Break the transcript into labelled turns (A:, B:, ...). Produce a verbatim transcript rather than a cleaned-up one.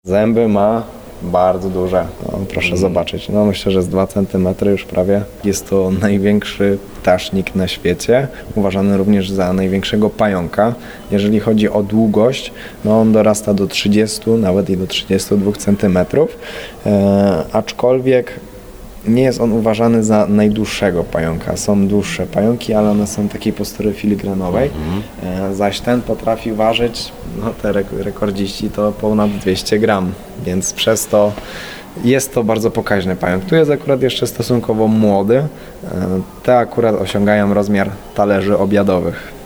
A: Zęby ma bardzo duże, no, proszę
B: Mm.
A: zobaczyć, no myślę, że z dwa centymetry już prawie. Jest to największy ptasznik na świecie, uważany również za największego pająka. Jeżeli chodzi o długość, no on dorasta do trzydziestu, nawet i do trzydziestu dwóch centymetrów, e, aczkolwiek nie jest on uważany za najdłuższego pająka. Są dłuższe pająki, ale one są takiej postury filigranowej, e, zaś ten potrafi ważyć, no te rek- rekordziści to ponad dwieście gram, więc przez to jest to bardzo pokaźny pająk. Tu jest akurat jeszcze stosunkowo młody, e, te akurat osiągają rozmiar talerzy obiadowych.